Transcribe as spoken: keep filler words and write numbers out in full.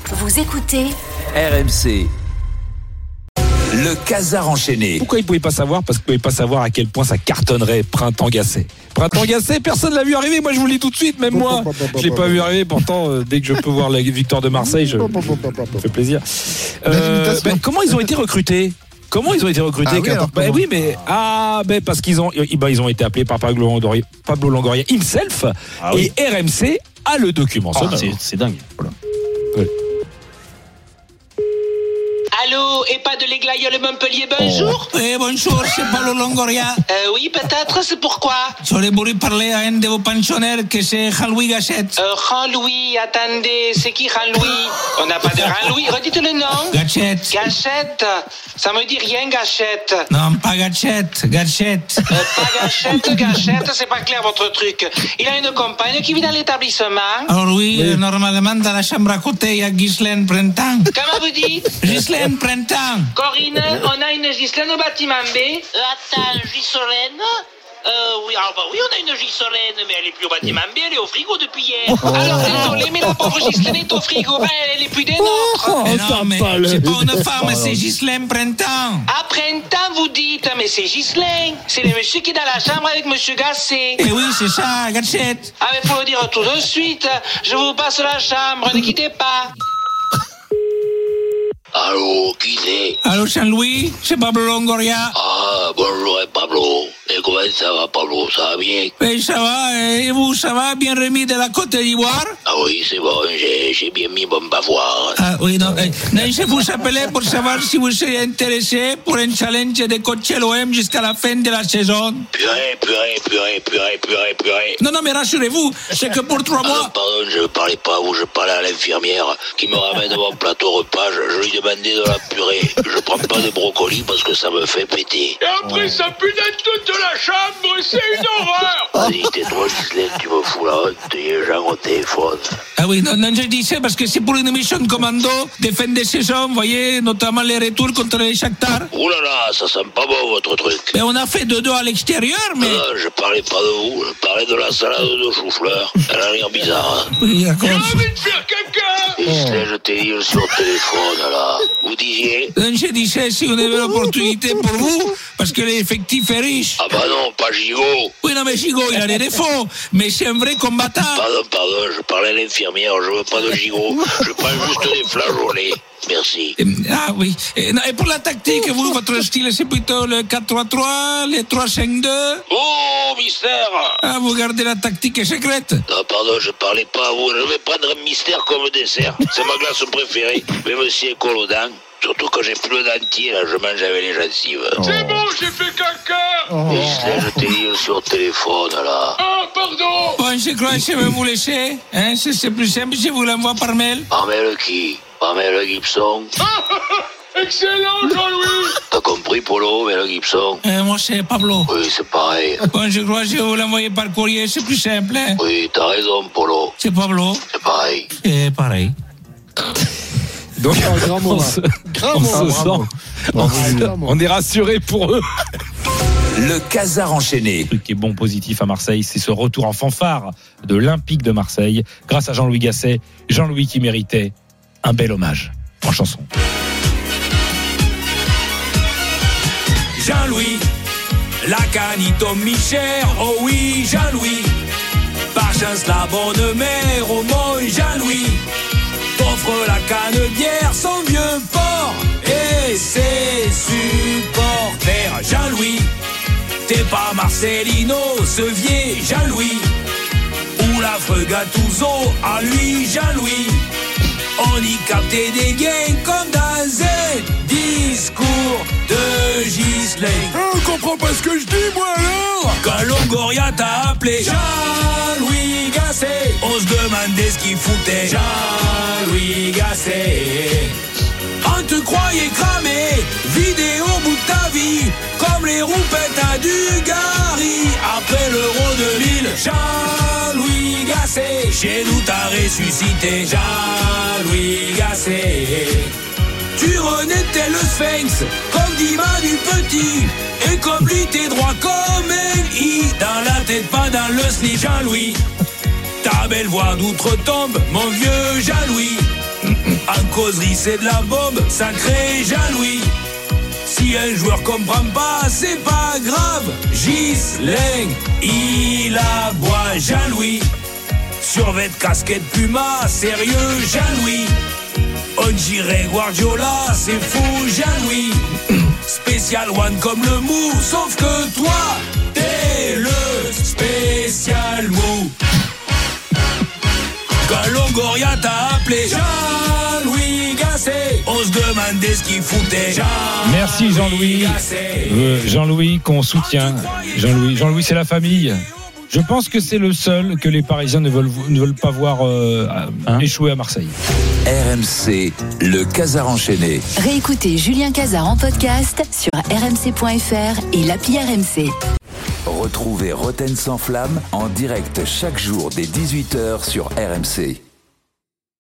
Vous écoutez R M C. Le Casar enchaîné. Pourquoi ils ne pouvaient pas savoir? Parce qu'ils ne pouvaient pas savoir à quel point ça cartonnerait Printemps Gasset. Printemps Gasset, personne ne l'a vu arriver. Moi, je vous le dis tout de suite, même moi. Je ne l'ai pas vu arriver. Pourtant, euh, dès que je peux voir la victoire de Marseille, je... ça me fait plaisir. Euh, ben, comment ils ont été recrutés? Comment ils ont été recrutés? Ah oui, alors, ben, oui, mais ah, ben, parce qu'ils ont, ben, ils ont été appelés par Pablo Longoria, Pablo Longoria himself. Ah, oui. Et R M C a le document. Ah, c'est, c'est dingue. Voilà. Ouais. Allô, et pas de l'Aigle Montpellier, bonjour. Oh. Oui, bonjour, c'est Pablo Longoria. Euh, oui, peut-être, c'est pourquoi? J'aurais voulu parler à un de vos pensionnaires, que c'est Jean-Louis Gasset. Euh, Jean-Louis, attendez, c'est qui Jean-Louis? On n'a pas de Jean-Louis, redites le nom. Gachette. Gachette, ça me dit rien, Gachette. Non, pas Gachette, Gachette. Euh, pas Gachette, Gachette, c'est pas clair votre truc. Il a une compagne qui vit dans l'établissement. Alors oui, oui. Euh, normalement, dans la chambre à côté, il y a Ghislaine Printemps. Comment vous dites? Ghislaine Printemps. Corinne, on a une Ghislaine au bâtiment B. Euh, attends, Ghislaine? Euh, oui, alors bah oui, on a une Ghislaine, mais elle est plus au bâtiment B, elle est au frigo depuis hier. Oh. Alors désolé, mais la pauvre Ghislaine est au frigo, bah, elle est plus des nôtres. Oh, mais non, mais c'est pas une femme, c'est Ghislaine Printemps. À Printemps, vous dites, mais c'est Ghislaine. C'est le monsieur qui est dans la chambre avec monsieur Gasset. Eh oui, c'est ça, Gachette. Ah, mais faut le dire tout de suite. Je vous passe la chambre, ne quittez pas. Allô, qui c'est? Allô, Jean-Louis, c'est Pablo Longoria. Ah, bonjour, Pablo. Et comment ça va, Pablo? Ça va bien? Oui, ça va. Et vous, ça va? Bien remis de la Côte d'Ivoire? Ah oui, c'est bon, j'ai, j'ai bien mis mon bavoir. Ah oui, non, eh, non, je vous appelais pour savoir si vous seriez intéressé pour un challenge de coacher l'O M jusqu'à la fin de la saison. Purée, purée, purée, purée, purée, purée. Non, non, mais rassurez-vous, c'est que pour trois mois... Ah, pardon, je ne parlais pas à vous, je parlais à l'infirmière qui me ramène mon plateau repas. Je, je lui demandais de la purée. Je prends pas de brocoli parce que ça me fait péter. Et après, oh. ça pue dans toute la chambre, c'est une horreur. Vas-y, tais-toi, Ghislaine, tu me fous la honte, il y a gens au téléphone. Ah oui, non, non, je disais parce que c'est pour une mission de commando de fin de saison, vous voyez, notamment les retours contre les Shakhtar. Ouh là là, ça sent pas bon votre truc. Mais on a fait deux deux à l'extérieur, mais... Non, je parlais pas de vous, je parlais de la salade de chou-fleur. Elle a l'air bizarre. Hein. Oui, d'accord. J'ai envie de faire caca. Ghislaine, je t'ai dit sur le téléphone, là. Vous disiez? Non, je disais si on avait l'opportunité pour vous, parce que l'effectif est riche. Ah bah non, pas Gigot. Oui, non, mais Gigot, il a des défauts, mais c'est un vrai combattant. Pardon, pardon, je parlais à l'infirmière, je veux pas de Gigot. Je prends juste des flageolets. Merci. Ah oui. Et, et pour la tactique, vous, votre style, c'est plutôt le quatre trois trois, le trois cinq deux? Oh, mystère. Ah, vous gardez la tactique secrète? Non, pardon, je parlais pas à vous. Je vais prendre un mystère comme dessert. C'est ma glace préférée. Même si elle colle aux dents. Surtout quand j'ai plus le dentier, là, je mange avec les gencives. Oh. C'est bon, j'ai fait caca. Oh. Ghislaine, je t'ai dit sur le téléphone, là. Ah, pardon. Bon, je crois que je vais vous laisser. Hein, c'est, c'est plus simple, je vous l'envoie par mail. Par mail qui? Par mail Gibson. Excellent, Jean-Louis. T'as compris, Polo, Mel Gibson? euh, Moi, c'est Pablo. Oui, c'est pareil. Bon, je crois que je vais vous l'envoyer par courrier, c'est plus simple. Hein. Oui, t'as raison, Polo. C'est Pablo. C'est pareil. C'est pareil. Donc, oh, grand on, se, on se sent, on, on est rassuré pour eux. Le Casar enchaîné. Le truc qui est bon, positif à Marseille, c'est ce retour en fanfare de l'Olympique de Marseille, grâce à Jean-Louis Gasset. Jean-Louis qui méritait un bel hommage en chanson. Jean-Louis, la canito mi-chère, oh oui, Jean-Louis. Par chance la bonne mère, oh mon Jean-Louis. T'offre la canne bière, son vieux port et ses supporters. Jean-Louis, t'es pas Marcelino, ce vieil Jean-Louis. Ou l'affreux Gattuso, à lui Jean-Louis. On y captait des gains comme dans un discours de Ghislaine. On comprend pas ce que je dis, moi, alors. Quand Longoria t'a appelé Jean-Louis Gasset, on se demandait ce qu'il foutait. Jean-Louis Gasset, on te croyait cramé, vidé au bout de ta vie, comme les roupettes à Dugarry. Après l'Euro deux mille, Jean-Louis Gasset, chez nous t'as ressuscité. Jean-Louis Gasset, tu renaîtais le Sphinx, comme dit Manu Petit, et comme lui t'es droit comme un i, dans la tête pas dans le slip. Jean-Louis, ta belle voix d'outre-tombe, mon vieux Jean-Louis. En causerie c'est de la bombe, sacré Jean-Louis. Si un joueur comprend pas, c'est pas grave. Ghislain, il aboie Jean-Louis. Survêt, casquette, Puma, sérieux Jean-Louis. On dirait Guardiola, c'est fou Jean-Louis. Spécial one comme le mou, sauf que toi, t'es le spécial mou. Quand Longoria t'a appelé Jean-Louis Gasset, on se demandait ce qu'il foutait. Jean-Louis Merci Jean-Louis. Euh, Jean-Louis qu'on soutient. Jean-Louis, Jean-Louis c'est la famille. Je pense que c'est le seul que les Parisiens ne veulent, ne veulent pas voir euh, hein échouer à Marseille. R M C, le Casar enchaîné. Réécoutez Julien Casar en podcast sur r m c point f r et l'appli R M C. Retrouvez Roten sans flamme en direct chaque jour dès dix-huit heures sur R M C.